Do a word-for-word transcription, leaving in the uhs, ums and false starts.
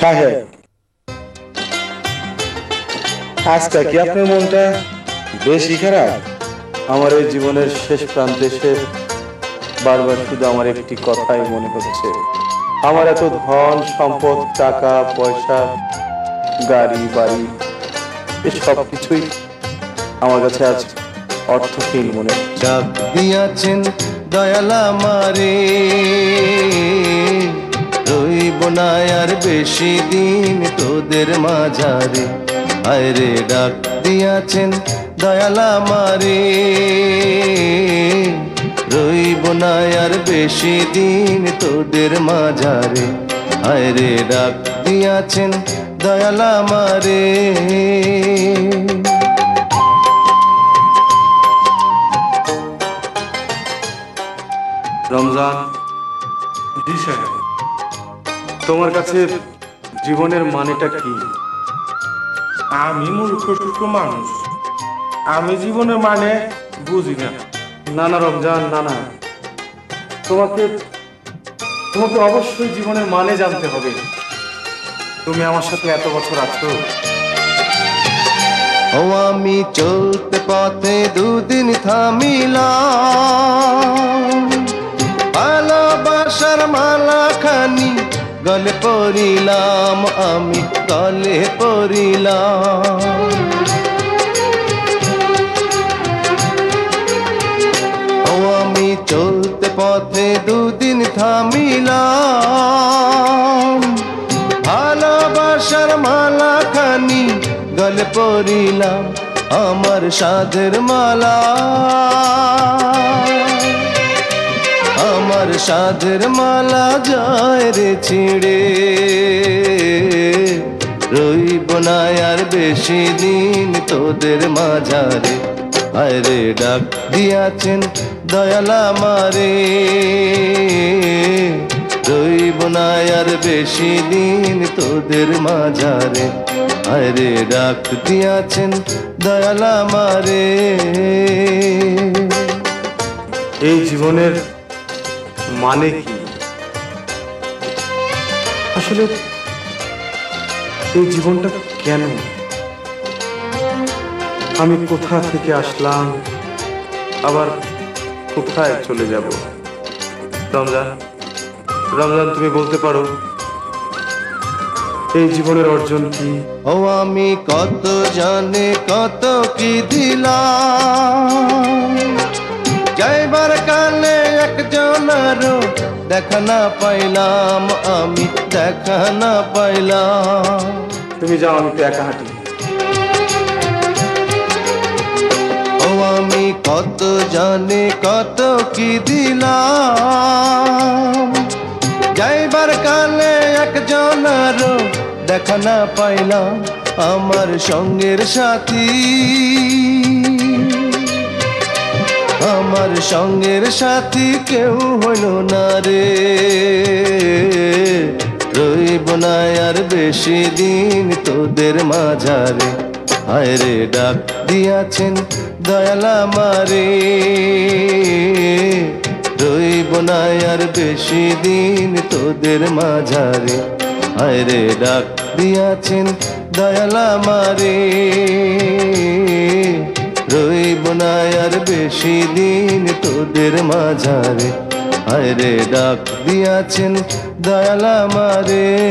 সাহেব, আজকে কি আপনার মনটা বেশি খারাপ? আমার এই জীবনের শেষ প্রান্তে এসে বারবার শুধু আমার একটি কথাই মনে হচ্ছে, আমার এত ধন সম্পদ, টাকা পয়সা, গাড়ি বাড়ি, এসব কিছুই আমার কাছে আজ অর্থহীন মনে হচ্ছে। ডাক দিয়াছেন দয়ালা মারে, রইব না আর বেশি দিন তোদের মাঝারে। আয়রে ডাক দিয়াছেন দয়ালা মারে, রইব না আর বেশি দিন তোদের মাঝারে। আয়রে ডাক দিয়াছেন দয়ালা মারে। রমজান, জি সাহেব, তোমার কাছে জীবনের মানেটা কি? আমি মূর্খ সূক্ষ্ম মানুষ, আমি জীবনের মানে বুঝি না। না না রমজান, না না, তোমাকে তোমাকে অবশ্যই জীবনের মানে জানতে হবে। তুমি আমার সাথে এত বছর আছো। ও আমি চলতে পথে দুদিন থামিলাম, ভালোবাসার মালা খানি গলে পরিলাম, আমি গলে পরিলাম। ও আমি চলতে পথে দুদিন থামিলাম, ভালোবাসার মালা খানি গলে পরিলাম, আমার সাধের মালা, আমার সাধের মালা যায় রে ছিঁড়ে। রইব না আর বেশি দিন তোদের মাঝারে। আয়রে ডাক দিয়াছেন দয়ালা মারে, রইব না আর বেশি দিন তোদের মাঝারে। আয়রে ডাক দিয়াছেন দয়ালা মারে। এই জীবনের মানে কি? আসলে এই জীবনটা কেন? আমি কোথা থেকে আসলাম, আবার কোথায় চলে যাব? রমজান, রমজান, তুমি বলতে পারো এই জীবনের অর্জন কি? ও আমি কত জানে কত কি দিলাম, যাইবার কালে একজনেরও দেখা না পাইলাম, আমি দেখা না পাইলাম। তুমি যাও, আমি তো একা হাঁটি। ও আমি কত জানে কত কি দিলাম, যাইবার কালে একজনেরও দেখা না পাইলাম, আমার সঙ্গের সাথী, আমার সঙ্গের সাথী কেউ হইল না রে। রইব না আর বেশি দিন তোদের মাঝারে। আয়রে ডাক দিয়াছেন দয়ালা মারে, রইব না আর বেশি দিন তোদের মাঝারে। আয়রে ডাক দিয়াছেন দয়ালা মারে, রইব না আর বেশি দিন তোদের মাঝারে। আয়রে ডাক দিয়াছেন দয়ালা মারে।